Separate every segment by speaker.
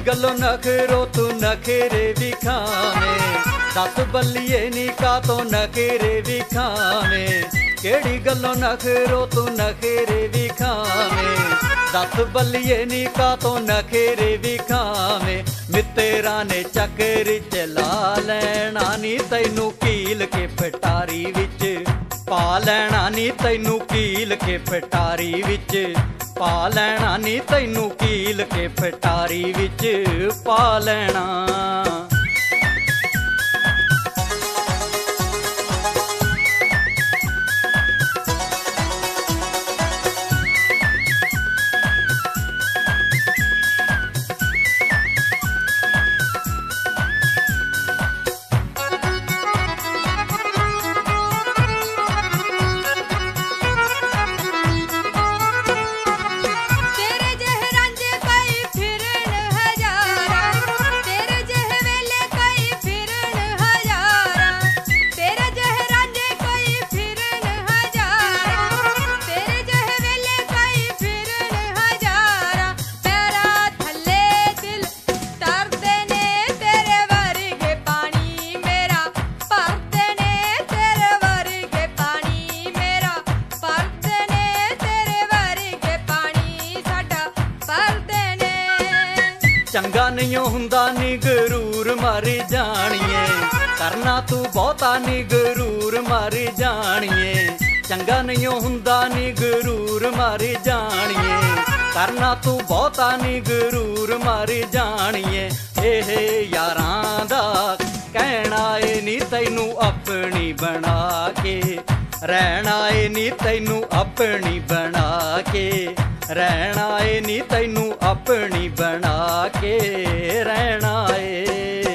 Speaker 1: गल्लों नखरो तू नखरे विखावे, दस बल्लिए नी का तो नखरे विखावे। केड़ी गल्लों नखरो तू नखरे विखावे, दस बल्लिए नी का तो नखरे विखावे। मित्तरा ने चक्कर चला लैना नी तैनू कील के पटारी विच पा लैना नी तैनू कील के पटारी विच पा लैना नी तैनू कील के पटारी विच पा लैना। चंगा नहीं हुंदा नी गरूर मर जानिए, करना तू बहुता नी गरूर मर जानिए। चंगा नहीं हुंदा नी गरूर मर जानिए, करना तू बहुता नी गरूर मर जानिए। हे यारां दा कहना ए नी तैनू अपनी बना के रहना ए नी तैनू अपनी बना के रहना ए नी तैनू अपनी बना के रहना ए।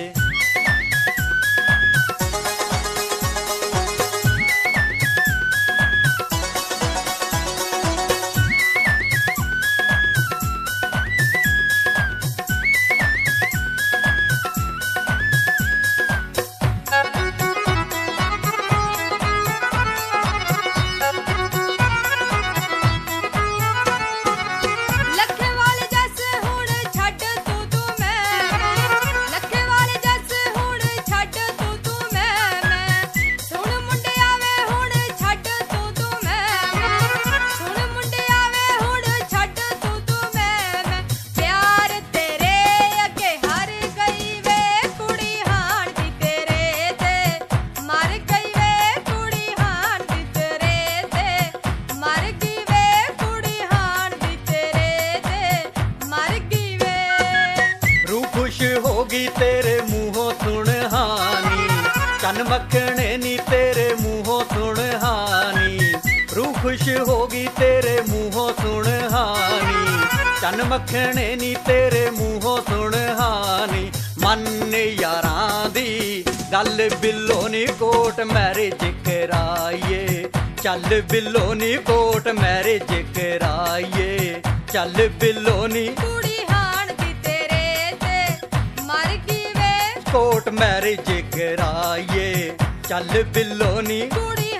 Speaker 1: होगी तेरे मुँहों सुन हानी, चन मखने नी तेरे मुँहों सुन हानी। रूह खुश होगी तेरे मुँहों सुन हानी, चन मखने नी तेरे मुँहों सुन हानी। मन यारां दी गल बिल्लो नी कोट मैरिज कराइए, चल बिल्लो नी कोट मैरिज कराइए, चल बिल्लो नी कोट मैरिज कराइए, चल बिल्लो नी।